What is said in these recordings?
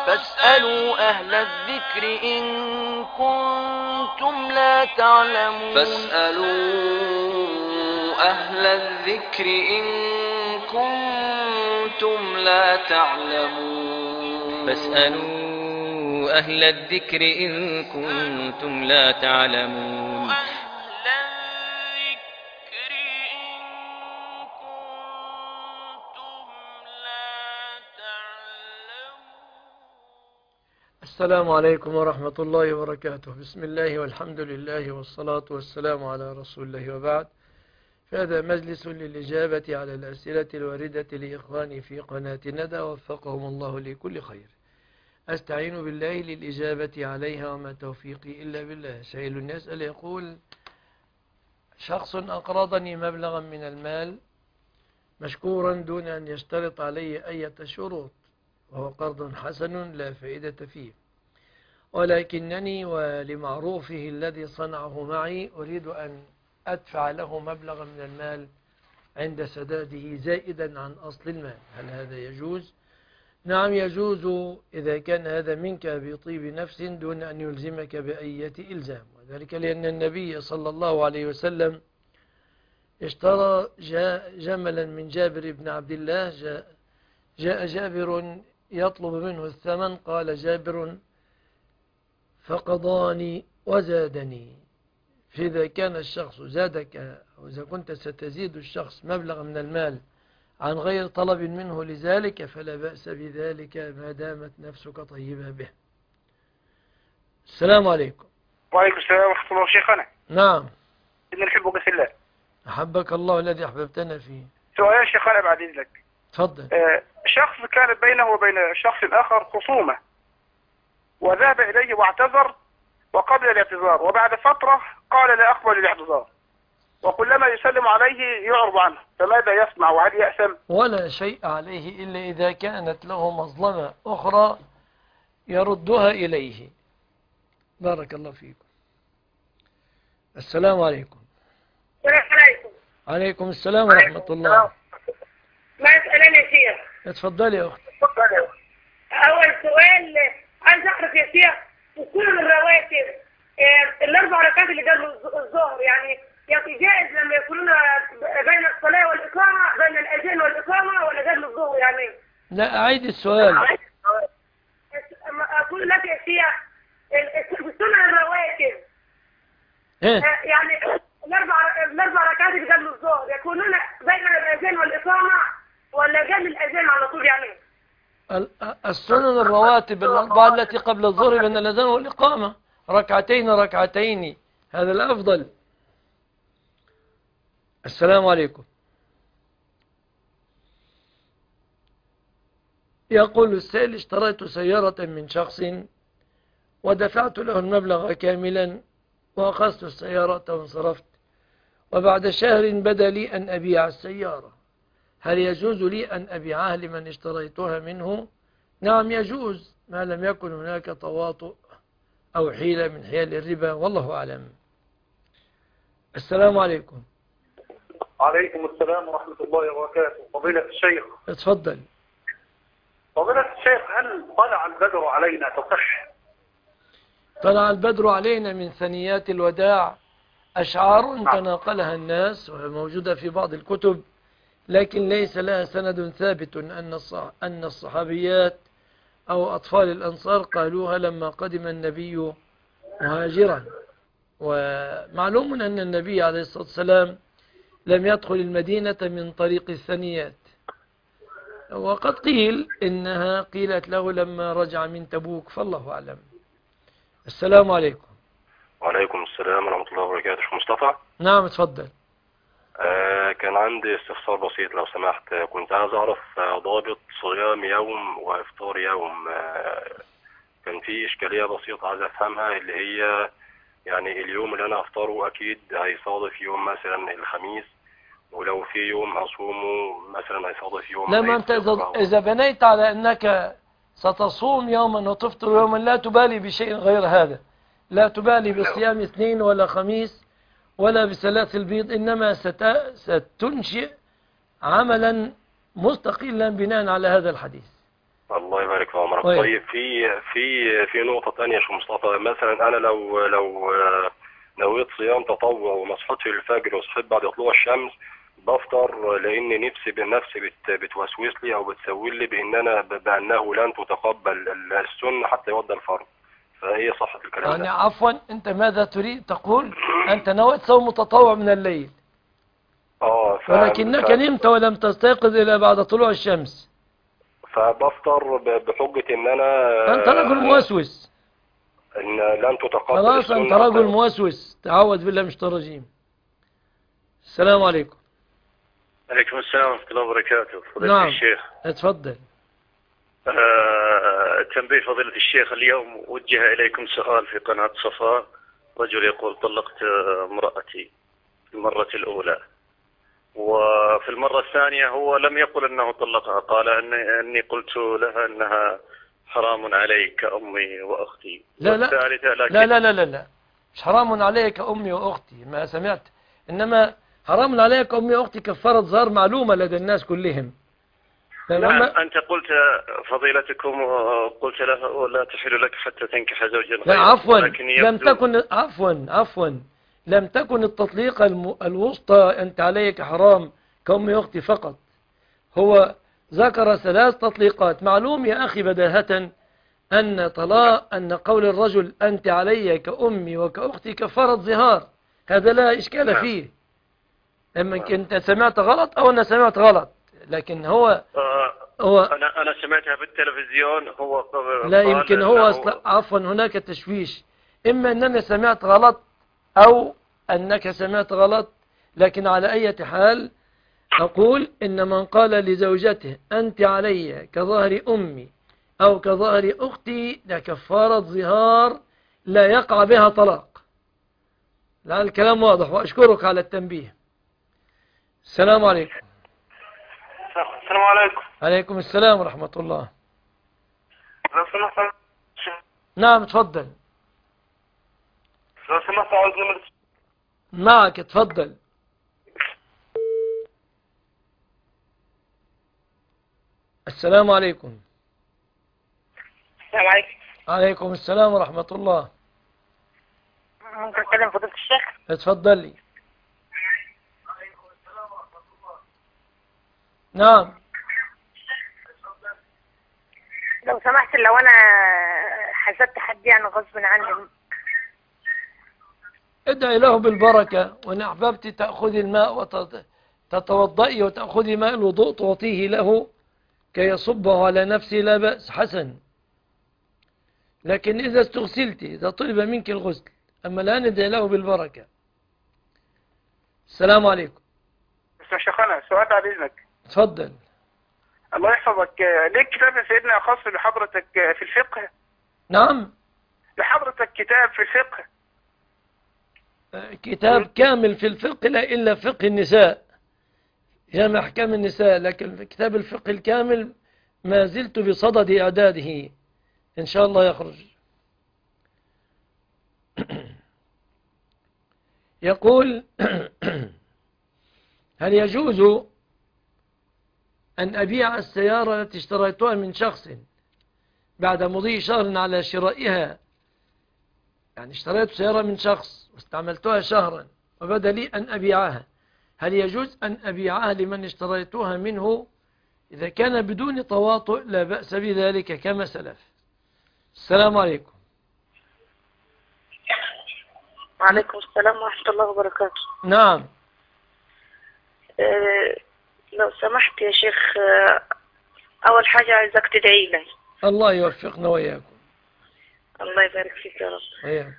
فاسألوا أهل الذكر إن كنتم لا تعلمون. فاسألوا أهل الذكر إن كنتم لا تعلمون. فاسألوا أهل الذكر إن كنتم لا تعلمون. السلام عليكم ورحمة الله وبركاته. بسم الله والحمد لله والصلاة والسلام على رسول الله، وبعد. فهذا مجلس للإجابة على الأسئلة الواردة لإخواني في قناة ندى، وفقهم الله لكل خير. أستعين بالله للإجابة عليها، وما توفيقي إلا بالله. سائل يسأل يقول: شخص أقرضني مبلغا من المال مشكورا دون أن يشترط علي أي شروط، وهو قرض حسن لا فائدة فيه، ولكنني ولمعروفه الذي صنعه معي أريد أن أدفع له مبلغا من المال عند سداده زائدا عن أصل المال. هل هذا يجوز؟ نعم يجوز، إذا كان هذا منك بطيب نفس دون أن يلزمك بأية إلزام، وذلك لأن النبي صلى الله عليه وسلم اشترى جملا من جابر بن عبد الله. جاء جابر يطلب منه الثمن، قال جابر: فقضاني وزادني. فإذا كان الشخص زادك، أو إذا كنت ستزيد الشخص مبلغ من المال عن غير طلب منه لذلك، فلا بأس بذلك ما دامت نفسك طيبة به. السلام عليكم. وعليكم السلام ورحمة الله. شيخنا، نعم. إن نحبك في الله. أحبك الله الذي أحببتنا فيه. سؤال شيخنا بعد إذنك. تفضل. شخص كانت بينه وبين شخص آخر خصومة، وذهب إليه واعتذر وقبل الاعتذار، وبعد فترة قال لا أقبل الاعتذار، وكلما يسلم عليه يعرض عنه، فماذا يصنع وهل يأثم؟ ولا شيء عليه إلا إذا كانت له مظلمة أخرى يردها إليه. بارك الله فيكم. السلام عليكم. السلام عليكم. عليكم السلام ورحمة الله. ما يسألني يا شيخ؟ اتفضلي يا أخت. أول سؤال، عايز أعرف يا شيخ، وكل الرواتب الأربع ركعات اللي قبل الظهر يعني جائز لما يكونون بين الصلاة والإقامة، بين الأذان والإقامة، ولا قبل الظهر يعني؟ لا، أعيد السؤال. أقول لك يا شيخ، السنة الرواتب يعني الأربع ركعات اللي قبل الظهر يكونون بين الأذان والإقامة، ولا قبل الأذان على طول يعني؟ السنن الرواتب الأربعة التي قبل الظهر بين الأذان والإقامة ركعتين ركعتين، هذا الأفضل. السلام عليكم. يقول السائل: اشتريت سيارة من شخص ودفعت له المبلغ كاملا، وأخذت السيارة وانصرفت، وبعد شهر بدا لي أن أبيع السيارة. هل يجوز لي أن أبيعها لمن اشتريتها منه؟ نعم يجوز، ما لم يكن هناك تواطؤ أو حيلة من حيل الربا، والله أعلم. السلام عليكم. عليكم السلام ورحمة الله وبركاته. فضيلة الشيخ. اتفضل. فضيلة الشيخ، هل طلع البدر علينا تصح؟ طلع البدر علينا من ثنيات الوداع، أشعار تناقلها الناس وموجودة في بعض الكتب، لكن ليس لها سند ثابت أن الصحابيات أو أطفال الأنصار قالوها لما قدم النبي مهاجرا. ومعلوم أن النبي عليه الصلاة والسلام لم يدخل المدينة من طريق الثنيات، وقد قيل إنها قيلت له لما رجع من تبوك، فالله أعلم. السلام عليكم. وعليكم السلام ورحمة الله وبركاته. شيخ مصطفى. نعم اتفضل. كان عندي استفسار بسيط لو سمحت. كنت عايز أعرف ضابط صيام يوم وإفطار يوم. كان في إشكالية بسيطة عايز أفهمها، اللي هي يعني اليوم اللي أنا أفطره أكيد هيصادف يوم مثلا الخميس، ولو في يوم أصومه مثلا هيصادف يوم. لما أنت إذا بنيت على أنك ستصوم يوما وتفطر يوما لا تبالي بشيء غير هذا، لا تبالي بصيام اثنين ولا خميس ولا بثلاث البيض، إنما ستنشئ عملا مستقلا بناء على هذا الحديث. الله يبارك في عمرك. طيب. طيب في نقطة تانية يا شيخ مصطفى. مثلا أنا لو نويت صيام تطوع وما صحيتش الفجر وصحيت بعد طلوع الشمس بفطر، لأن نفسي بتوسوس لي أو بتسوي لي بأنه لن تتقبل السنة حتى يودى الفرض. فهي صحة الكلام يعني ده؟ عفوا، أنت ماذا تريد تقول؟ أنت نويت صوم تطوع من الليل ولكنك نمت ولم تستيقظ إلى بعد طلوع الشمس، فبفطر بحجة إن أنا أنت رجل موسوس. إن لن تتقبل خلاص السنة. أنت رجل موسوس، تعوذ بالله من الشيطان الرجيم. السلام عليكم. عليكم السلام ورحمة الله وبركاته. نعم الشيخ اتفضل. تنبيه فضيلة الشيخ، اليوم وجه إليكم سؤال في قناة صفاء. رجل يقول طلقت امرأتي في المرة الأولى، وفي المرة الثانية هو لم يقل أنه طلقها، قال أني قلت لها أنها حرام عليك كأمي وأختي. لا لا. والثالثة لكن لا لا لا لا لا، مش حرام عليك أمي وأختي، ما سمعت، إنما حرام عليك أمي وأختي كفارة ظهر معلومة لدى الناس كلهم. نعم أنت قلت فضيلتكم، قلت له لا تحل لك حتى تنكح زوجا غيره. لا عفوا، لم تكن التطليقة الوسطى أنت عليك حرام كأمي وأختي فقط. هو ذكر 3 تطليقات. معلوم يا أخي بداهة أن قول الرجل أنت علي كأمي وكأختي كفارة ظهار، هذا لا إشكال فيه. أما أنت سمعت غلط أو أنا سمعت غلط، لكن هو أنا سمعتها في التلفزيون. هو لا يمكن هو عفوا هناك تشويش، إما أنني سمعت غلط أو أنك سمعت غلط. لكن على أي حال أقول إن من قال لزوجته أنت علي كظهر أمي أو كظهر أختي لكفارة ظهار لا يقع بها طلاق. لا الكلام واضح، وأشكرك على التنبيه. السلام عليكم. السلام عليكم. عليكم السلام ورحمة الله. لو سمحت نعم تفضل. لو سمحت عاوز نمر معك تفضل. السلام عليكم. السلام عليكم. عليكم السلام ورحمة الله. ممكن أتكلم فضيلة الشيخ؟ اتفضل لي. نعم. لو سمحت، لو أنا حسبت حد يعني غصب عني، ادعي له بالبركة، وإن أحببت تأخذي الماء وتتوضئي وتأخذي ماء الوضوء تعطيه له كي يصبه على نفسه لا بأس، حسن. لكن إذا استغسلت، إذا طلب منك الغسل، أما الآن ادعي له بالبركة. السلام عليكم. بس شيخنا سؤال بعد إذنك. تفضل. الله يحفظك، ليك كتاب يا سيدنا خاص لحضرتك في الفقه؟ نعم. لحضرتك كتاب في الفقه؟ كتاب كامل في الفقه لا إلا فقه النساء، جامع أحكام النساء، لكن كتاب الفقه الكامل ما زلت بصدد إعداده، إن شاء الله يخرج. يقول هل يجوز أن أبيع السيارة التي اشتريتها من شخص بعد مضي شهر على شرائها؟ يعني اشتريت سيارة من شخص واستعملتها شهرا وبدا لي أن أبيعها، هل يجوز أن أبيعها لمن اشتريتها منه؟ إذا كان بدون تواطؤ لا بأس بذلك كما سلف. السلام عليكم. وعليكم السلام ورحمة الله وبركاته. نعم. لو سمحت يا شيخ، أول حاجة عايزك تدعي لي. الله يوفقنا وإياكم. الله يبارك فيك يا رب. أيه.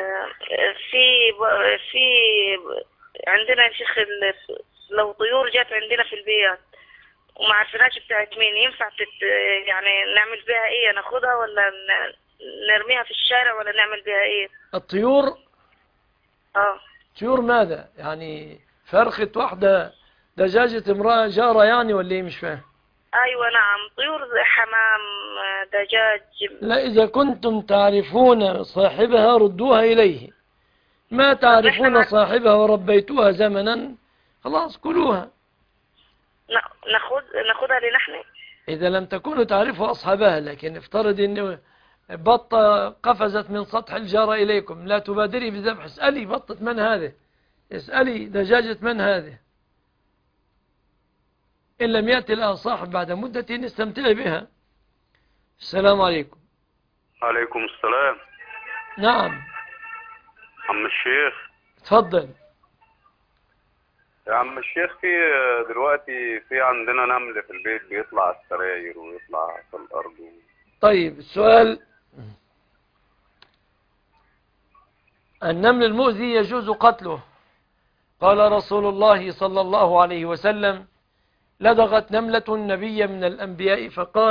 في عندنا يا شيخ لو طيور جات عندنا في البيت وما عرفناش بتاعت مين، ينفع يعني نعمل بها ايه؟ ناخدها ولا نرميها في الشارع ولا نعمل بها ايه؟ الطيور؟ طيور ماذا؟ يعني فرخة واحدة، دجاجة امرأة جارة يعني، ولا ايه؟ مش فاهم. ايوه نعم، طيور حمام، دجاج. لا، اذا كنتم تعرفون صاحبها ردوها اليه، ما تعرفون صاحبها وربيتوها زمنا خلاص كلوها. ناخدها لنحن. إذا لم تكونوا تعرفوا أصحابها، لكن افترض أن بطة قفزت من سطح الجارة إليكم، لا تبادري بذبح، اسألي بطة من هذه، اسألي دجاجة من هذه. إن لم يأتي الآن صاحب بعد مدة استمتعي بها. السلام عليكم. عليكم السلام. نعم عم الشيخ. تفضل. يا عم الشيخ، دلوقتي في عندنا نمل في البيت بيطلع على السراير ويطلع في الأرض. طيب السؤال: النمل المؤذي يجوز قتله. قال رسول الله صلى الله عليه وسلم: لدغت نملة نبيا من الأنبياء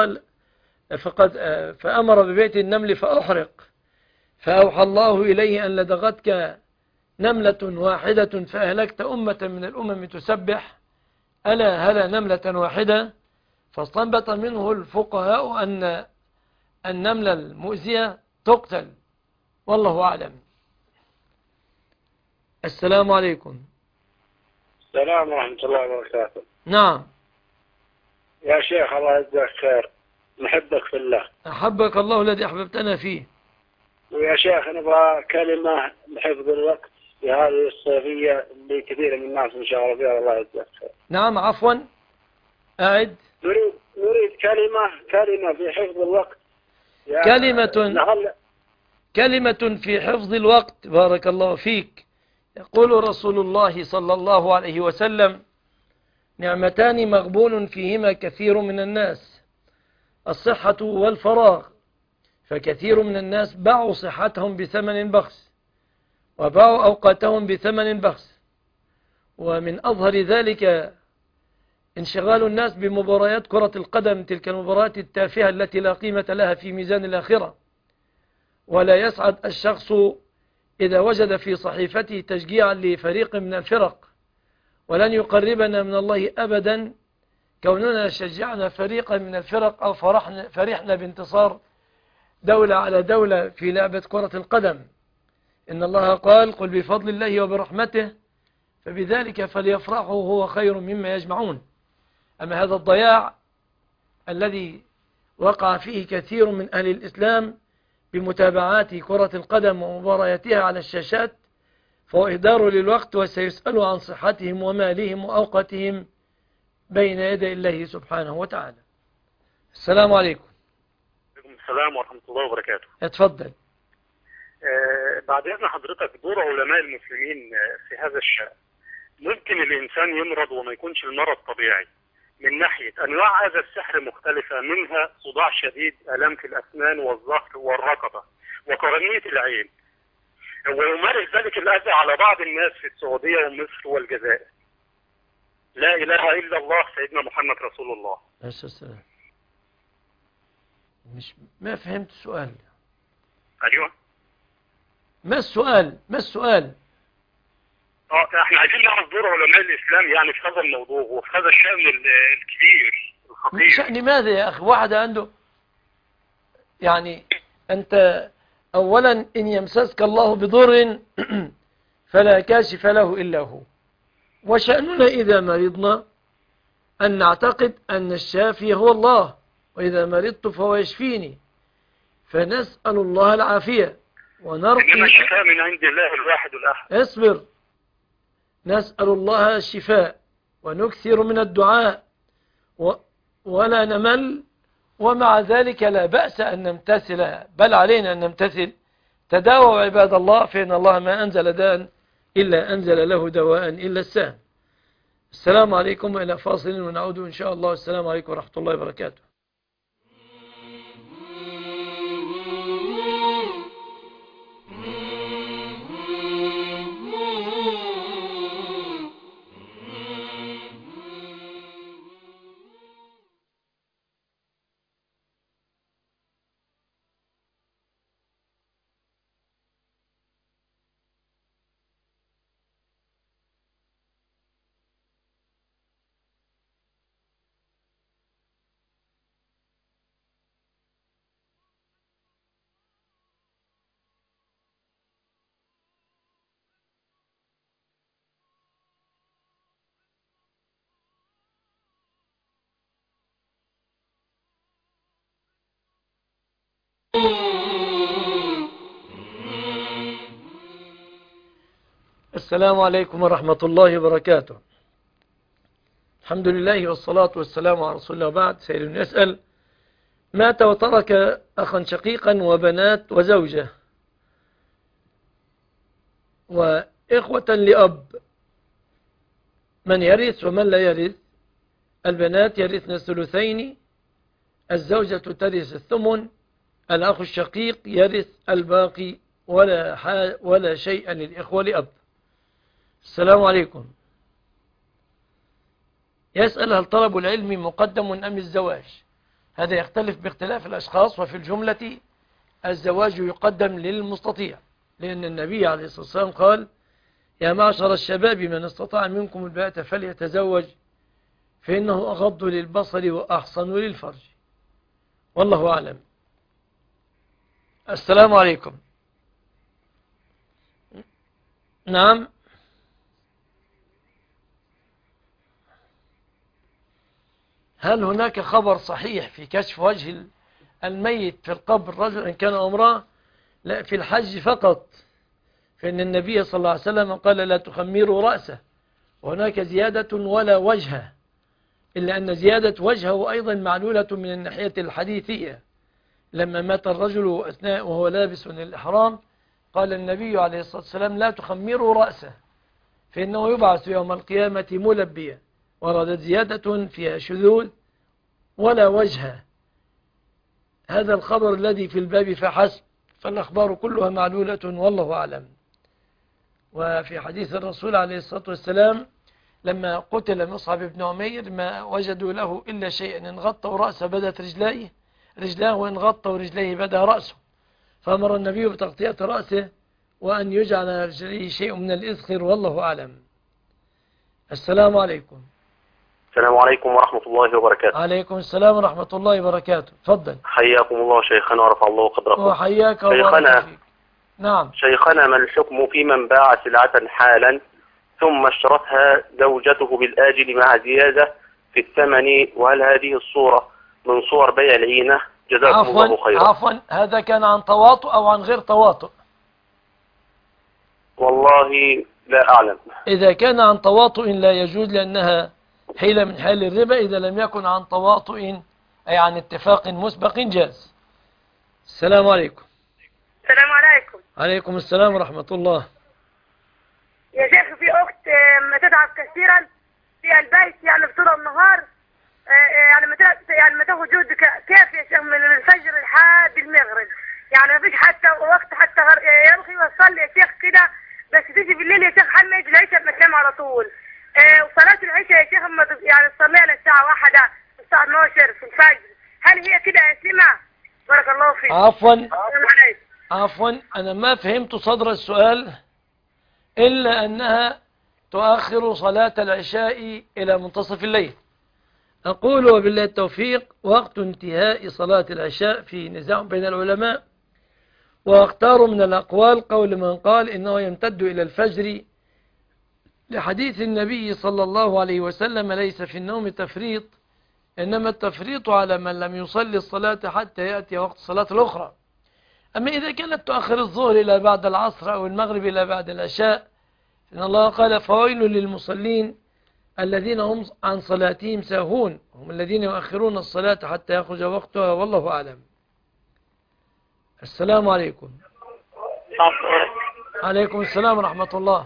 فأمر ببيت النمل فأحرق، فأوحى الله إليه أن لدغتك نملة واحدة فأهلكت أمة من الأمم تسبح، ألا هلا نملة واحدة. فاستنبط منه الفقهاء أن النملة المؤذية تقتل، والله أعلم. السلام عليكم. السلام ورحمة الله وبركاته. نعم يا شيخ، الله يجزاك خير، نحبك في الله. أحبك الله الذي أحببتنا فيه. ويا شيخ نبغى كلمة لحفظ الوقت في هذه الصيفية اللي كثير من الناس انشغلوا فيها، الله يجزاك خير. نعم عفوا أعد. نريد كلمة في حفظ الوقت. كلمة في حفظ الوقت. بارك الله فيك. يقول رسول الله صلى الله عليه وسلم: نعمتان مغبون فيهما كثير من الناس، الصحة والفراغ، فكثير من الناس باعوا صحتهم بثمن بخس وباعوا أوقاتهم بثمن بخس. ومن أظهر ذلك انشغال الناس بمباريات كرة القدم، تلك المباريات التافهة التي لا قيمة لها في ميزان الآخرة. ولا يسعد الشخص إذا وجد في صحيفته تشجيعا لفريق من الفرق، ولن يقربنا من الله أبدا كوننا شجعنا فريقا من الفرق أو فرحنا بانتصار دولة على دولة في لعبة كرة القدم. إن الله قال: قل بفضل الله وبرحمته فبذلك فليفرحوا هو خير مما يجمعون. أما هذا الضياع الذي وقع فيه كثير من أهل الإسلام بمتابعات كرة القدم ومبارياتها على الشاشات فهو إهدار للوقت، وسيسألوا عن صحتهم ومالهم وأوقاتهم بين يدي الله سبحانه وتعالى. السلام عليكم. عليكم السلام ورحمة الله وبركاته. اتفضل. بعد إذن حضرتك، دور علماء المسلمين في هذا الشأن. ممكن الإنسان يمرض وما يكونش المرض طبيعي، من ناحية أنواع هذا السحر مختلفة، منها صداع شديد، ألم في الأسنان والظهر والرقبة وقرنية العين، ويمارس ذلك الأذى على بعض الناس في السعودية ومصر والجزائر. لا إله إلا الله سيدنا محمد رسول الله. السلام. ما فهمت السؤال. أيوة. ما السؤال؟ احنا عايزين نعرف دور علماء الإسلام يعني في هذا الموضوع وفي هذا الشأن الكبير الخطير. شأن ماذا يا أخي؟ واحد عنده يعني أنت أولا إن يمسسك الله بضر فلا كاشف له إلا هو، وشأننا إذا مرضنا أن نعتقد أن الشافي هو الله، وإذا مرضت فهو يشفيني، فنسأل الله العافية ونرقي. إنما الشفاء من عند الله الواحد الأحد. اصبر. نسأل الله الشفاء ونكثر من الدعاء ولا نمل، ومع ذلك لا بأس أن نمتثل، بل علينا أن نمتثل. تداووا عباد الله، فإن الله ما أنزل داء إلا أنزل له دواء إلا السام. السلام عليكم، وإلى فاصل ونعود إن شاء الله. السلام عليكم ورحمة الله وبركاته. السلام عليكم ورحمة الله وبركاته. الحمد لله والصلاة والسلام على رسول الله. وبعد، سائل يسأل: مات وترك أخا شقيقا وبنات وزوجة وإخوة لأب، من يرث ومن لا يرث؟ البنات يرثن الثلثين، الزوجة ترث الثمن، الأخ الشقيق يرث الباقي، ولا شيء للإخوة لأب. السلام عليكم. يسأل: هل طلب العلم مقدم أم الزواج؟ هذا يختلف باختلاف الأشخاص، وفي الجملة الزواج يقدم للمستطيع، لأن النبي عليه الصلاة والسلام قال: يا معشر الشباب من استطاع منكم الباءة فليتزوج فإنه أغض للبصر وأحصن للفرج. والله أعلم. السلام عليكم. نعم. هل هناك خبر صحيح في كشف وجه الميت في القبر، رجل إن كان امرأة؟ لا، في الحج فقط، فإن النبي صلى الله عليه وسلم قال: لا تخمروا رأسه. وهناك زيادة ولا وجهه، إلا أن زيادة وجهه أيضا معلولة من الناحية الحديثية. لما مات الرجل أثناء وهو لابس من الإحرام، قال النبي عليه الصلاة والسلام: لا تخمروا رأسه فإنه يبعث يوم القيامة ملبيا. وردت زيادة فيها شذوذ ولا وجه. هذا الخبر الذي في الباب فحسب، فالأخبار كلها معلولة والله أعلم. وفي حديث الرسول عليه الصلاة والسلام لما قتل مصعب بن عمير ما وجدوا له إلا شيئا: إن غطوا رأسه بدت رجلاه، وإن غطوا رجليه بدا رأسه. فأمر النبي بتغطية رأسه وأن يجعل رجليه شيء من الإذخر والله أعلم. السلام عليكم. السلام عليكم ورحمة الله وبركاته. عليكم السلام ورحمة الله وبركاته. تفضل. حياكم الله شيخنا ورفع الله قدركم. وحياك شيخنا. نعم. شيخنا، ما الحكم في من باع سلعة حالا ثم اشترتها زوجته بالآجل مع زيادة في الثمن، وهل هذه الصورة من صور بيع العينة؟ جزاكم الله خيرا. عفوا، هذا كان عن تواطؤ أو عن غير تواطؤ؟ والله لا أعلم. إذا كان عن تواطؤ لا يجوز، لأنها حيلة من حال الربا. إذا لم يكن عن تواطؤ أي عن اتفاق مسبق جاز. السلام عليكم. السلام عليكم. عليكم السلام ورحمة الله. يا شيخ، في أخت ما تتعب كثيرا في البيت، يعني طول النهار، يعني ما تاخد جهد كافي يا شيخ من الفجر لحد المغرب، يعني ما فيش حتى وقت حتى يلغي ويصلي يا شيخ كده، بس تيجي بالليل يا شيخ حمد العشاء بتنام على طول. وصلاة العشاء يا شيخ يعني تصليها للساعة 1 الساعة 12 في الفجر، هل هي كده أسمة؟ بارك الله فيك. عفوا أنا ما فهمت صدر السؤال، إلا أنها تؤخر صلاة العشاء إلى منتصف الليل. أقول وبالله التوفيق: وقت انتهاء صلاة العشاء في نزاع بين العلماء، واختار من الأقوال قول من قال إنه يمتد إلى الفجر، لحديث النبي صلى الله عليه وسلم: ليس في النوم تفريط، إنما التفريط على من لم يصلي الصلاة حتى يأتي وقت الصلاة الأخرى. أما إذا كانت تؤخر الظهر إلى بعد العصر أو المغرب إلى بعد العشاء، إن الله قال: فويل للمصلين الذين هم عن صلاتهم ساهون، هم الذين يؤخرون الصلاة حتى يخرج وقتها والله أعلم. السلام عليكم. عليكم السلام ورحمة الله.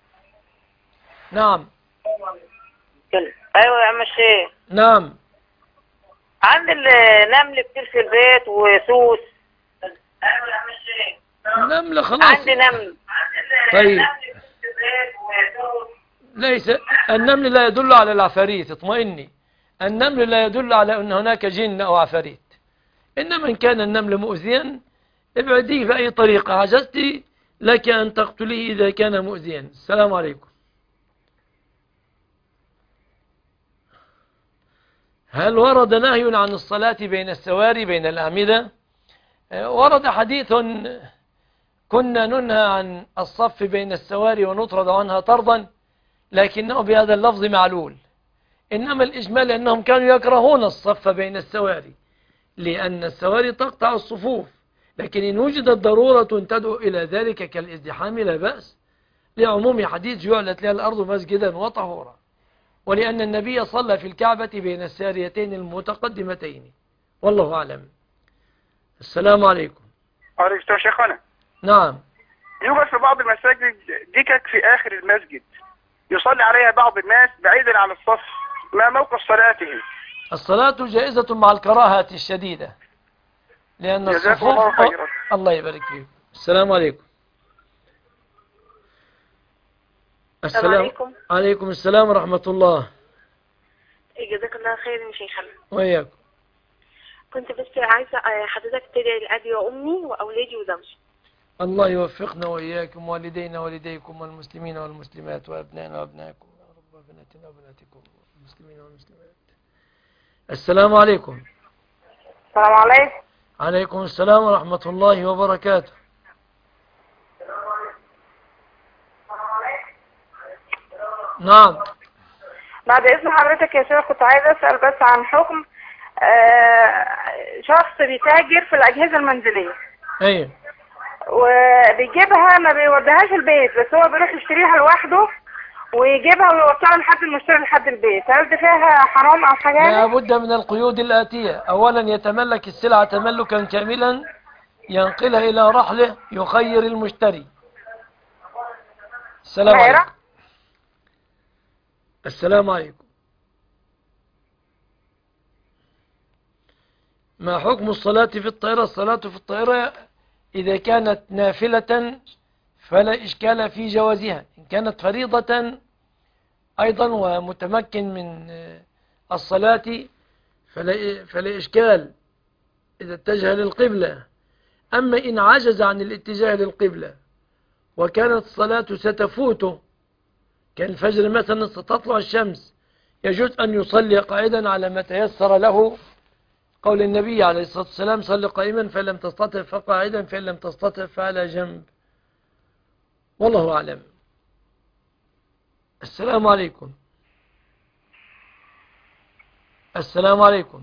نعم. ايوه يا عم الشيخ. نعم. عندي النمل كتير في البيت وسوس. ايوه يا عم الشيخ. نمل خلاص. عندي نمل. طيب. ليس النمل لا يدل على العفاريت، اطمئني. النمل لا يدل على أن هناك جن أو عفاريت، إنما إن كان النمل مؤذيا ابعديه بأي طريقة، عجزت لك أن تقتليه إذا كان مؤذيا. السلام عليكم. هل ورد نهي عن الصلاة بين السواري بين الأعمدة؟ ورد حديث: كنا ننهى عن الصف بين السواري ونطرد عنها طردا، لكنه بهذا اللفظ معلول. إنما الإجمال أنهم كانوا يكرهون الصف بين السواري، لأن السواري تقطع الصفوف، لكن إن وجدت ضرورة تدعو إلى ذلك كالازدحام لا بأس. لعموم حديث جعلت لها الأرض مسجدا وطهورا، ولأن النبي صلى في الكعبة بين الساريتين المتقدمتين. والله أعلم. السلام عليكم. عليكم السلام شيخنا. نعم. يوجد في بعض المساجد دكك في آخر المسجد يصلي عليها بعض الناس بعيدا عن الصف، ما موقف صلاتهم؟ الصلاة جائزة مع الكراهة الشديدة، لأن جزاكم الله خيرا. الله يبارك فيك. السلام عليكم. السلام عليكم. عليكم السلام ورحمة الله. جزاك الله خير يا شيخنا. وإياكم. كنت بس عايزة حضرتك تدعي لأبي وأمي وأولادي وزوجي. الله يوفقنا وإياكم والدينا والديكم والمسلمين والمسلمات وأبنائنا وأبنائكم يا رب، وبناتنا وبناتكم والمسلمين والمسلمات. السلام عليكم. السلام عليكم. عليكم السلام ورحمة الله وبركاته. نعم. بعد إذن حضرتك يا شيخ كنت عايز أسأل بس عن حكم شخص بيتاجر في الأجهزة المنزلية. ايه. وبيجيبها ما بيوديهاش البيت، بس هو بيروح يشتريها لوحده ويجيبها ويوصلها لحد المشتري لحد البيت. هل دي فيها حرام أو حاجة؟ لا بد من القيود الآتية. أولا يتملك السلعة تملكا كاملا، ينقلها إلى رحله، يخير المشتري. السلام عليكم. السلام عليكم. ما حكم الصلاة في الطائرة؟ الصلاة في الطائرة إذا كانت نافلة فلا إشكال في جوازها، إن كانت فريضة أيضا ومتمكن من الصلاة فلا إشكال إذا اتجه للقبلة. أما إن عجز عن الاتجاه للقبلة وكانت الصلاة ستفوته كالفجر مثلا ستطلع الشمس، يجوز أن يصلي قاعدا على ما تيسر له، قول النبي عليه الصلاة والسلام: صل قائما فإن لم تستطع فقاعدا فإن لم تستطع فعلى جنب. والله أعلم. السلام عليكم. السلام عليكم.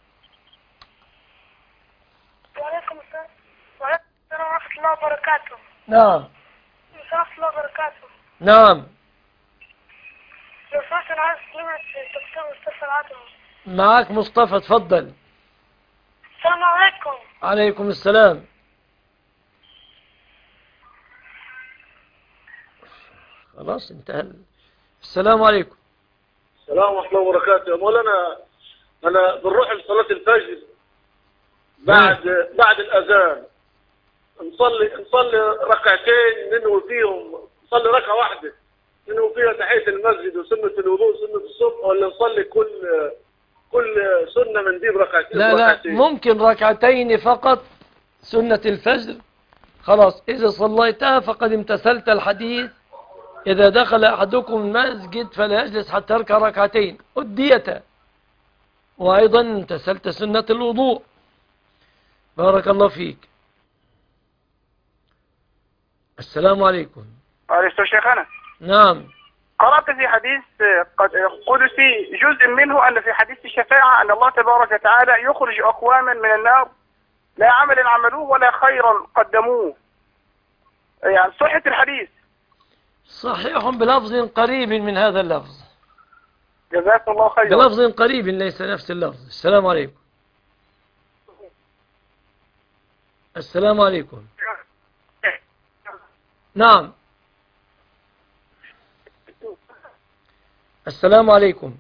وعليكم السلام ورحمة الله وبركاته. نعم. ورحمة الله وبركاته. نعم. لو سمحت أنا عايز أكلمك دكتور مصطفى العتمي. معك مصطفى، تفضل. السلام عليكم. عليكم السلام. خلاص انتهى. السلام عليكم. السلام ورحمة الله وبركاته. يا مولانا أنا بنروح لصلاة الفجر بعد الأذان، نصلي ركعتين ننوي فيهم، نصلي ركعة واحدة ننوي فيها تحية المسجد وسنة الوضوء وسنة الصبح، ولا نصلي كل سنة من دي بركعتين؟ لا ممكن ركعتين فقط سنة الفجر. خلاص إذا صليتها فقد امتثلت الحديث: إذا دخل أحدكم المسجد فلا يجلس حتى يركع ركعتين أدية، وأيضا امتثلت سنة الوضوء. بارك الله فيك. السلام عليكم. عليكم شيخنا. نعم. قرأت في حديث قدسي جزء منه أن في حديث الشفاعة أن الله تبارك وتعالى يخرج أقواما من النار لا عمل عملوه ولا خيرا قدموه، يعني صحة الحديث؟ صحيح بلفظ قريب من هذا اللفظ. جزاك الله خيرا. بلفظ قريب ليس نفس اللفظ. السلام عليكم. السلام عليكم. نعم. السلام عليكم.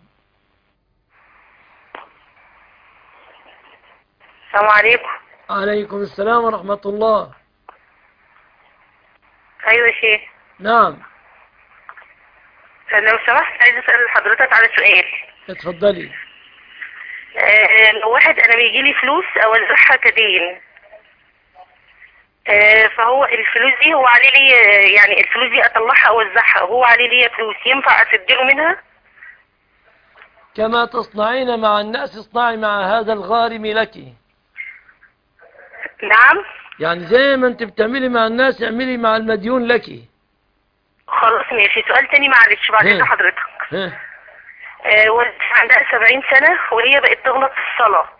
السلام عليكم. عليكم السلام ورحمة الله. أيوة يا شيخ. نعم. لو سمحت عايز أسأل حضرتك على سؤال. اتفضلي. لو واحد أنا بيجيلي فلوس أوزعها كدين، فهو الفلوس دي هو عليه لي، يعني الفلوس دي أطلعها أوزعها، هو عليه لي فلوس ينفع أسدله منها؟ كما تصنعين مع الناس اصنعي مع هذا الغارم لك. نعم. يعني زي ما انت بتعملي مع الناس اعملي مع المديون لك. خلاص ماشي. سؤال تاني معلش بعد اذن حضرتك. والدتي عندها 70 سنة وهي بقت تغلط في الصلاة.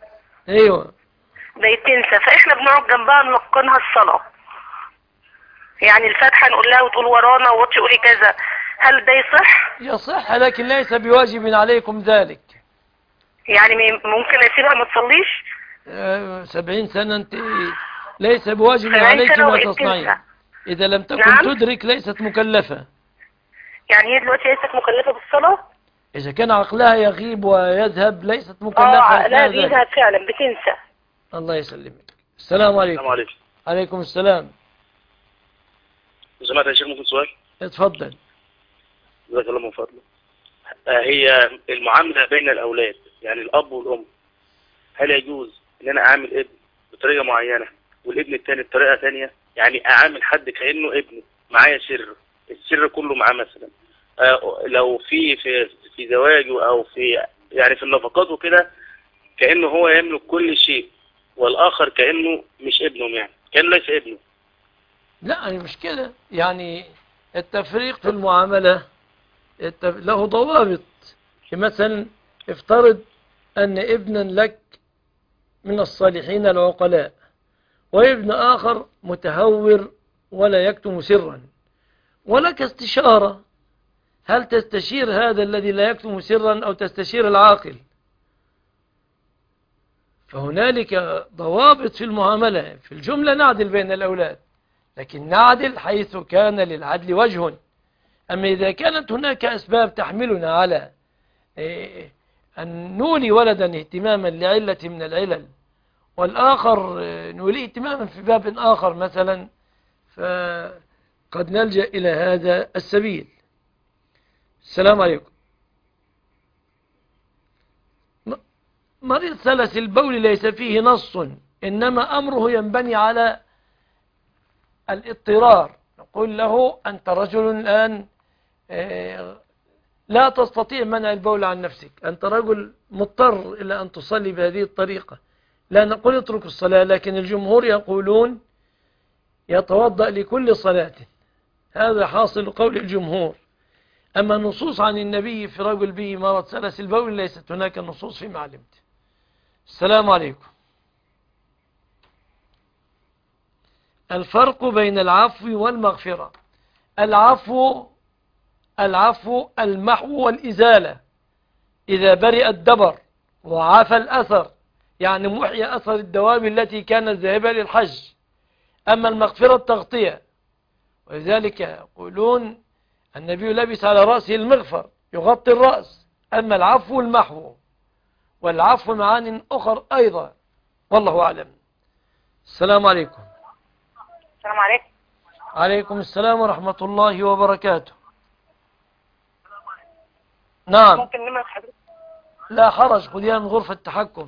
ايوه. بقت تنسى، فاحنا بنقعد جنبها نلقنها الصلاة. يعني الفاتحة نقول لها وتقول ورانا وتقولي كذا، هل ده يصح؟ يصح لكن ليس بواجب عليكم ذلك. يعني ممكن اسيبها ما تصليش؟ 70 سنة انت ليس بواجب عليك ما تصنعين. إذا لم تكن تدرك ليست مكلفة. يعني هي دلوقتي ليست مكلفة بالصلاة؟ إذا كان عقلها يغيب ويذهب ليست مكلفة. عقلها بيذهب فعلا، بتنسى. الله يسلمك. السلام عليكم. السلام عليكم. عليكم السلام. سمعت يا شيخ ممكن سؤال؟ اتفضل. جزاك الله من فضله. هي المعاملة بين الأولاد يعني الأب والأم، هل يجوز إن أنا أعامل ابن بطريقة معينة والابن الثاني بطريقة ثانية؟ يعني أعامل حد كأنه ابنه معايا السر كله معاه مثلا، لو في زواجه أو في يعني في النفقات وكده كأنه هو يملك كل شيء، والآخر كأنه مش ابنه، يعني كأنه ليس ابنه. لا مش كده، يعني التفريق في المعاملة له ضوابط. مثلا افترض أن ابنا لك من الصالحين العقلاء وابن آخر متهور ولا يكتم سرا، ولك استشارة، هل تستشير هذا الذي لا يكتم سرا أو تستشير العاقل؟ فهنالك ضوابط في المعاملة. في الجملة نعدل بين الأولاد، لكن نعدل حيث كان للعدل وجه. أما إذا كانت هناك أسباب تحملنا على أن نولي ولدا اهتماما لعلة من العلل والآخر نولي اهتماما في باب آخر مثلا، فقد نلجأ إلى هذا السبيل. السلام عليكم. مريض سلس البول ليس فيه نص، إنما أمره ينبني على الاضطرار. نقول له أنت رجل الآن لا تستطيع منع البول عن نفسك، أنت رجل مضطر إلى أن تصلي بهذه الطريقة. لا نقول اترك الصلاة، لكن الجمهور يقولون يتوضأ لكل صلاة، هذا حاصل قول الجمهور. أما النصوص عن النبي في رجل به مرض سلس البول ليست هناك نصوص فيما علمت. السلام عليكم. الفرق بين العفو والمغفرة. العفو المحو والإزالة، إذا برئ الدبر وعاف الأثر، يعني محي أثر الدواب التي كانت ذاهبة للحج. أما المغفرة التغطية، ولذلك يقولون النبي لبس على رأسه المغفر يغطي الرأس. أما العفو المحو، والعفو معان أخر أيضا، والله أعلم. السلام عليكم. السلام عليكم. عليكم السلام ورحمة الله وبركاته. نعم. ممكن نمر حضرتك؟ لا حرج، خذيها من غرفة التحكم.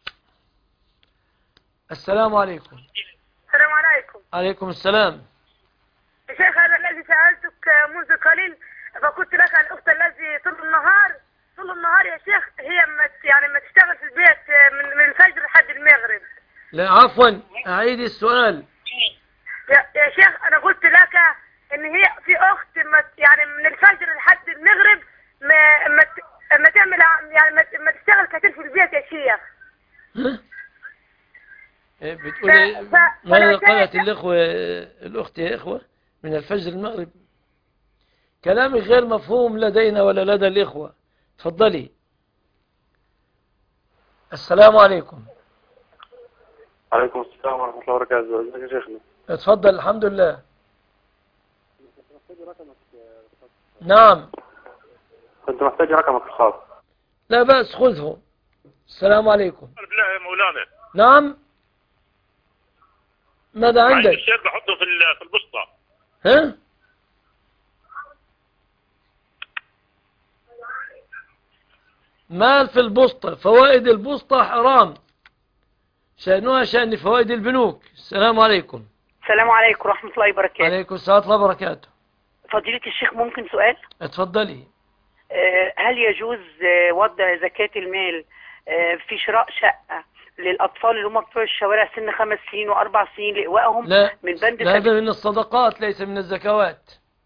السلام عليكم. السلام عليكم. عليكم السلام. يا شيخ أنا الذي سألتك منذ قليل فقلت لك الأخت الذي طول النهار يا شيخ هي ما تشتغل في البيت من الفجر لحد المغرب. لا عفوا، أعيد السؤال. يا شيخ أنا قلت لك إن هي في أخت يعني من الفجر لحد المغرب ما تعمل يعني ما تشتغل كتير في البيت يا شيخ. بتقولي ماذا قالت الأخت يا إخوة من الفجر المغرب؟ كلامك غير مفهوم لدينا ولا لدى الإخوة. تفضلي. السلام عليكم. عليكم السلام ورحمة الله وبركاته. ازيك يا شيخنا؟ اتفضل. الحمد لله. نعم. كنت محتاج رقمك الخاص. لا بأس، خذه. السلام عليكم. بالله يا مولانا. نعم. ماذا عندك؟ الشيخ بحطه في البسطة. ها؟ مال في البسطة، فوائد البسطة حرام، شأنها شأن فوائد البنوك. السلام عليكم. السلام عليكم ورحمة الله وبركاته. عليكم السلام ورحمة الله وبركاته. فضيلة الشيخ ممكن سؤال؟ اتفضلي. هل يجوز وضع زكاة المال في شراء شقة للأطفال اللي هم بتوع الشوارع سن 5 سنين و4 سنين لإقوائهم من بند لا، هذا من الصدقات ليس من الزكوات.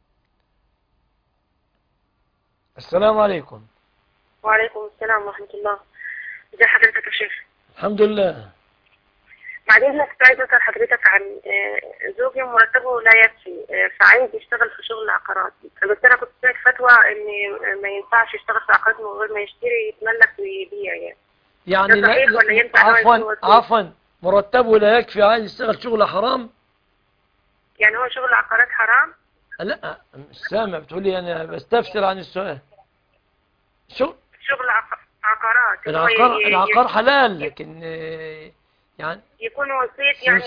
السلام عليكم. وعليكم السلام ورحمة الله. ازي حضرتك يا شيخ؟ الحمد لله. بعدين كنت عايزة أسأل حضرتك عن زوجي مرتبه لا يكفي، فعايز يشتغل في شغل العقارات، بس أنا كنت سمعت فتوى إن ما ينفعش يشتغل في العقارات من غير ما يشتري يتملك ويبيع يعني ده صحيح ولا ينفع؟ عفوا مرتبه لا يكفي عايز يشتغل شغل حرام؟ يعني هو شغل العقارات حرام؟ لا مش سامع، بتقولي أنا بستفسر عن السؤال. شغل عقارات العقار حلال، لكن يعني يكون وسيط، يعني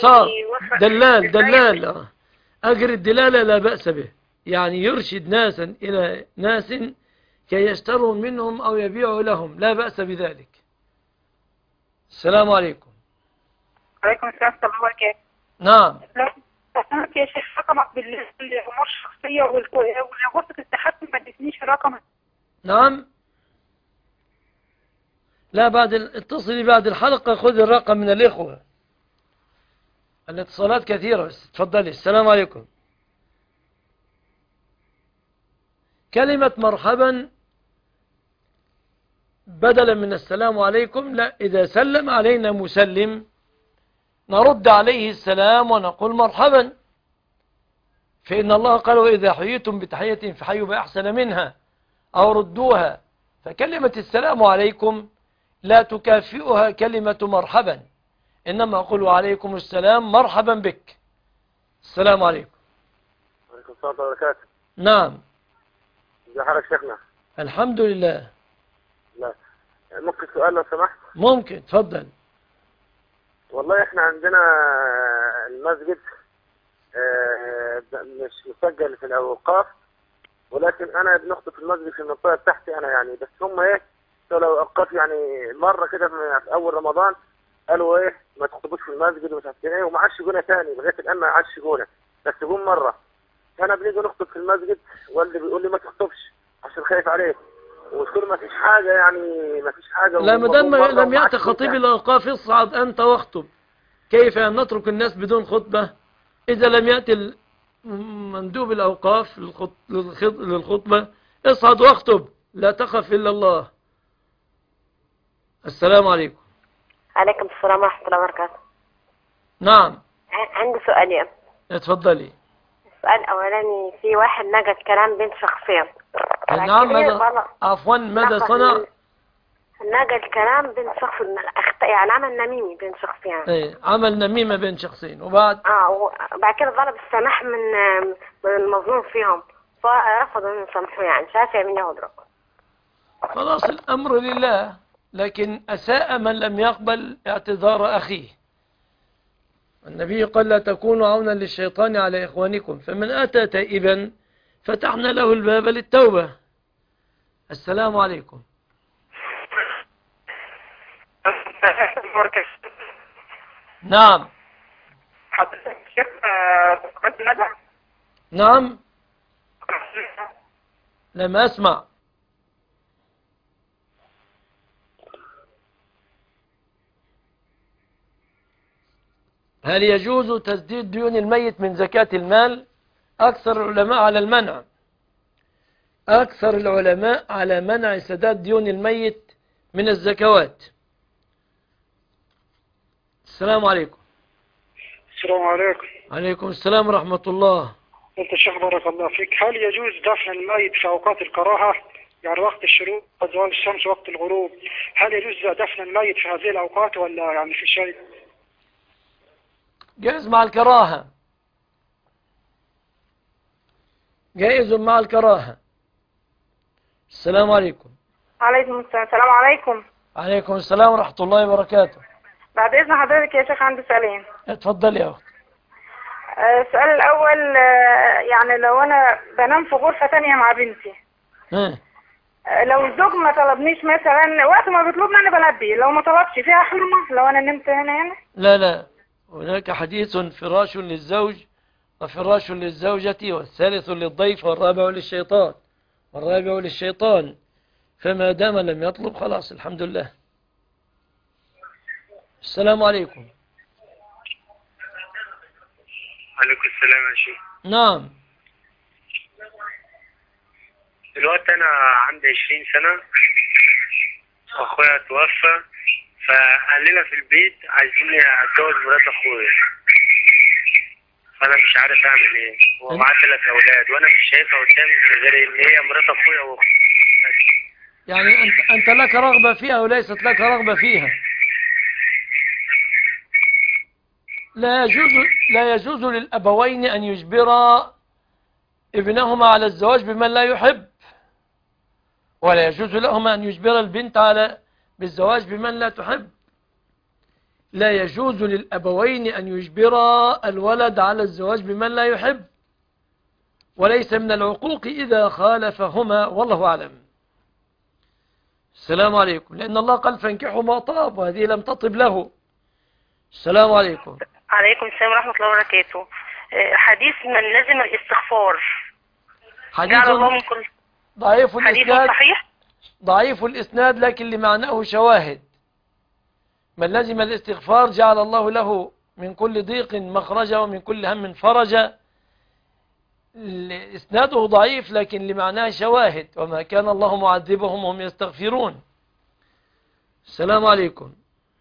دلال أجر الدلالة لا بأس به، يعني يرشد ناسا إلى ناس كي يشتروا منهم أو يبيعوا لهم، لا بأس بذلك. السلام عليكم. عليكم السلام ورحمة الله وبركاته. نعم. أسألك يا شيخ رقمك بالأمور الشخصية ولغرفة التحكم ما ادتنيش رقمك. نعم. لا اتصلي بعد الحلقة، خذ الرقم من الإخوة، الاتصالات كثيرة، بس تفضلي. السلام عليكم. كلمة مرحبا بدلا من السلام عليكم، لا، إذا سلم علينا مسلم نرد عليه السلام ونقول مرحبا، فإن الله قال وإذا حييتم بتحية فحيوا بأحسن منها أو ردوها، فكلمة السلام عليكم لا تكافئها كلمة مرحبا، إنما أقول عليكم السلام مرحبا بك. السلام عليكم. وعليكم السلام ورحمة الله وبركاته. نعم. ازي حضرتك شيخنا؟ الحمد لله. لا ممكن سؤال لو سمحت؟ ممكن، تفضل. والله احنا عندنا المسجد مش مسجل في الأوقاف، ولكن أنا ابن أختي في المسجد في المنطقة بتاعتي أنا يعني، بس هم إيه لو أوقاف يعني مرة كده في أول رمضان قالوا إيه ما تخطبوش في المسجد ومش عارف إيه، وما عادش جونا تاني لغاية الآن ما عادش جونا، بس جم مرة. فأنا بنيجي نخطب في المسجد والدي بيقول لي ما تخطبش عشان خايف عليك، وتقول ما فيش حاجة يعني ما فيش حاجة. لا، مدام لم يأتي خطيب الأوقاف اصعد أنت واخطب. كيف نترك الناس بدون خطبة؟ إذا لم يأتي مندوب الأوقاف للخطبة اصعد واخطب، لا تخف إلا الله. السلام عليكم. عليكم السلام ورحمة الله وبركاته. نعم. عندي سؤالين. اتفضلي. السؤال الأولاني، في واحد نقل كلام بين شخصين. نعم. عفوا ماذا صنع؟ نقل كلام بين شخص، يعني عمل نميمي بين شخصين. ايه، عمل نميمة بين شخصين، وبعد وبعد كده طلب السماح من المظلوم فيهم، فرفضوا ان يسامحوه، يعني مش عارف يعمل ايه يضرب. خلاص الأمر لله، لكن أساء من لم يقبل اعتذار أخيه. النبي قال لا تكونوا عونا للشيطان على إخوانكم، فمن أتى تائبا فتحنا له الباب للتوبة. السلام عليكم. نعم. حضرتك شيخ دكتور ندى؟ نعم. لم أسمع. هل يجوز تسديد ديون الميت من زكاة المال؟ أكثر العلماء على المنع، أكثر العلماء على منع سداد ديون الميت من الزكوات. السلام عليكم. السلام عليكم. عليكم السلام ورحمة الله. أنت شيخ بارك الله فيك، هل يجوز دفن الميت في أوقات الكراهة؟ يعني وقت الشروق وزوال الشمس وقت الغروب، هل يجوز دفن الميت في هذه الأوقات ولا يعني في شيء؟ جائز مع الكراهة، جائز مع الكراهة. السلام عليكم. عليكم السلام. السلام عليكم. عليكم السلام ورحمة الله وبركاته. بعد إذن حضرتك يا شيخ عندي سؤالين. اتفضل يا أخت. السؤال الأول، يعني لو أنا بنام في غرفة تانية مع بنتي، لو الزوج ما طلبنيش مثلا وقت ما بيطلبني أنا بلبي، لو ما طلبش فيها حرمة لو أنا نمت هنا؟ لا، هناك حديث فراش للزوج وفراش للزوجة والثالث للضيف والرابع للشيطان، فما دام لم يطلب خلاص الحمد لله. السلام عليكم. عليكم السلام يا شيخ. نعم. دلوقتي أنا عندي 20 سنة، أخويا توفى، فأهلنا في البيت عايزين أتجوز مرات أخويا، فأنا مش عارف أعمل إيه. هو معاه 3 أولاد وأنا مش شايفها قدامي غير إن هي مرات أخويا وأختي. يعني أنت لك رغبة فيها وليست لك رغبة فيها. لا يجوز للأبوين أن يجبرا ابنهما على الزواج بمن لا يحب، ولا يجوز لهما أن يجبر البنت بالزواج بمن لا تحب. لا يجوز للأبوين أن يجبرا الولد على الزواج بمن لا يحب، وليس من العقوق إذا خالفهما، والله أعلم. السلام عليكم. لأن الله قال فانكحوا ما طاب، وهذه لم تطب له. السلام عليكم. عليكم السلام ورحمة الله وبركاته. حديث من لزم الاستغفار، حديث ضعيف الإسناد، صحيح؟ ضعيف الإسناد لكن لمعناه شواهد. من لزم الاستغفار جعل الله له من كل ضيق مخرجا ومن كل هم فرجا. إسناده ضعيف لكن لمعناه شواهد، وما كان الله معذبهم وهم يستغفرون. السلام عليكم.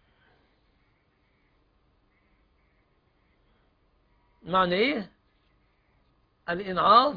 معنى إيه الإنعاظ؟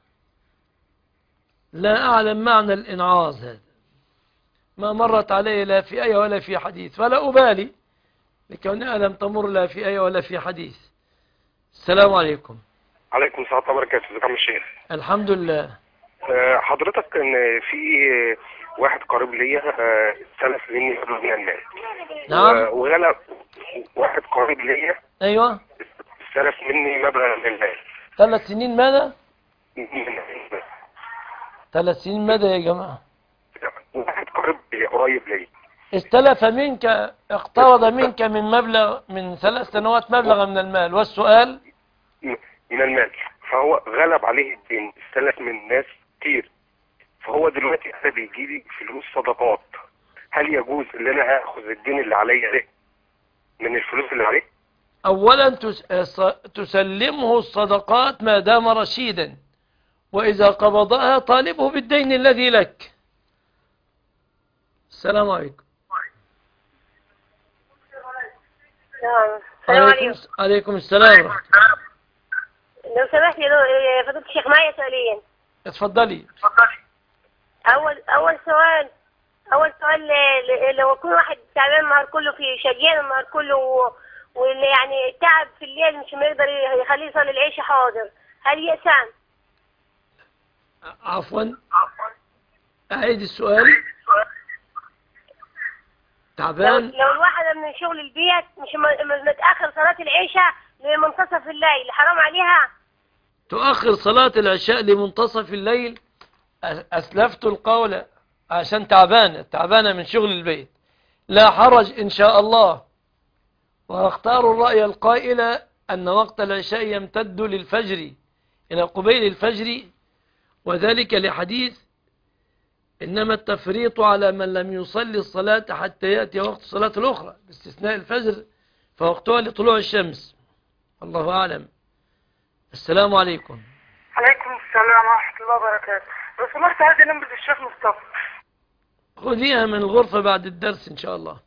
لا أعلم معنى الإنعاظ، هذا ما مرت علي لا في آية ولا في حديث، ولا أبالي لكونها لم تمر لا في آية ولا في حديث. السلام عليكم. عليكم السلام ورحمة الله وبركاته. ازيك يا عم الشيخ؟ الحمد لله. حضرتك ان في واحد قريب ليا سلف مني مبلغ من المال. نعم. وغلب واحد قريب ليا. ايوه. سلف مني مبلغ من المال. 3 سنين ماذا؟ 3 سنين ماذا يا جماعة؟ واحد قريب ليا استلف منك، اقترض منك من مبلغ من 3 سنوات مبلغا من المال، والسؤال من المال، فهو غلب عليه الدين، استلف من ناس كتير، فهو دلوقتي انا بيجي لي فلوس صدقات. هل يجوز ان انا اخذ الدين اللي عليا ده من الفلوس اللي عليه؟ اولا تسلمه الصدقات ما دام رشيدا، واذا قبضها طالبه بالدين الذي لك. السلام عليكم. عليكم السلام ورحمة الله. لو سمحت يا فضيلة الشيخ معايا سؤالين. اتفضلي. أول سؤال لو يكون واحد تعبان النهار كله، في شقيان النهار كله، واللي يعني تعب في الليل مش يقدر يخليه يصلي العشاء، حاضر، هل يأسان؟ عفوا أعيد السؤال. تعبان لو الواحد من شغل البيت مش متأخر صلاة العشاء لمنتصف الليل، حرام عليها؟ تؤخر صلاة العشاء لمنتصف الليل؟ أسلفت القول عشان تعبانة من شغل البيت، لا حرج إن شاء الله. واختار الرأي القائل أن وقت العشاء يمتد للفجر إلى قبيل الفجر، وذلك لحديث إنما التفريط على من لم يصلي الصلاة حتى يأتي وقت الصلاة الأخرى باستثناء الفجر، فوقتها لطلوع الشمس. الله أعلم. السلام عليكم. عليكم السلام ورحمة الله وبركاته. لو سمحت عايز ننبذ الشيخ مصطفى. خذيها من الغرفة بعد الدرس إن شاء الله.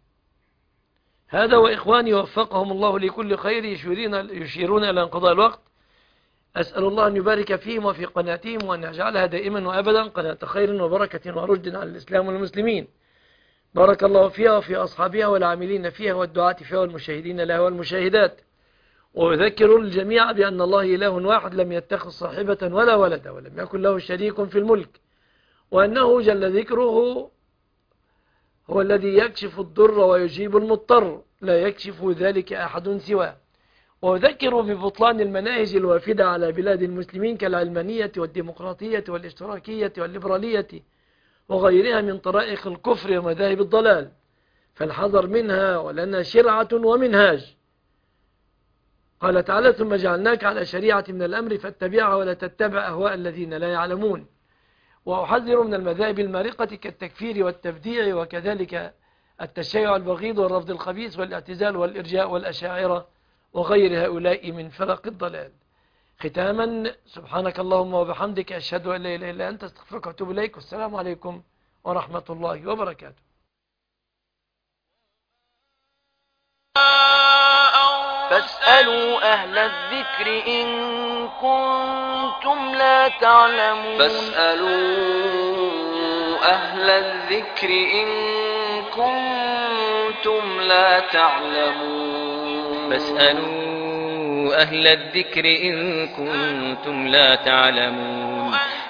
هذا وإخواني وفقهم الله لكل خير يشيرون إلى انقضاء الوقت. أسأل الله أن يبارك فيهم وفي قناتهم، وأن يجعلها دائما وأبدا قناة خير وبركة ورشد على الإسلام والمسلمين. بارك الله فيها وفي أصحابها والعاملين فيها والدعاة فيها والمشاهدين لها والمشاهدات. وأذكر الجميع بأن الله إله واحد لم يتخذ صاحبة ولا ولدا، ولم يكن له شريك في الملك، وأنه جل ذكره هو الذي يكشف الضر ويجيب المضطر، لا يكشف ذلك أحد سواه. وأذكر ببطلان المناهج الوافدة على بلاد المسلمين كالعلمانية والديمقراطية والاشتراكية والليبرالية وغيرها من طرائق الكفر ومذاهب الضلال، فالحذر منها، ولنا شرعة ومنهاج. قال تعالى ثم جعلناك على شريعة من الأمر فاتبعها ولا تتبع أهواء الذين لا يعلمون. وأحذر من المذاهب المارقة كالتكفير والتبديع، وكذلك التشيع البغيض والرفض الخبيث والاعتزال والإرجاء والأشاعرة وغير هؤلاء من فرق الضلال. ختاما، سبحانك اللهم وبحمدك، أشهد أن لا إله إلا أنت، استغفرك وأتوب إليك، والسلام عليكم ورحمة الله وبركاته. فاسألوا أهل الذكر إن كنتم لا تعلمون. فاسألوا أهل الذكر إن كنتم لا تعلمون. فاسألوا أهل الذكر إن كنتم لا تعلمون.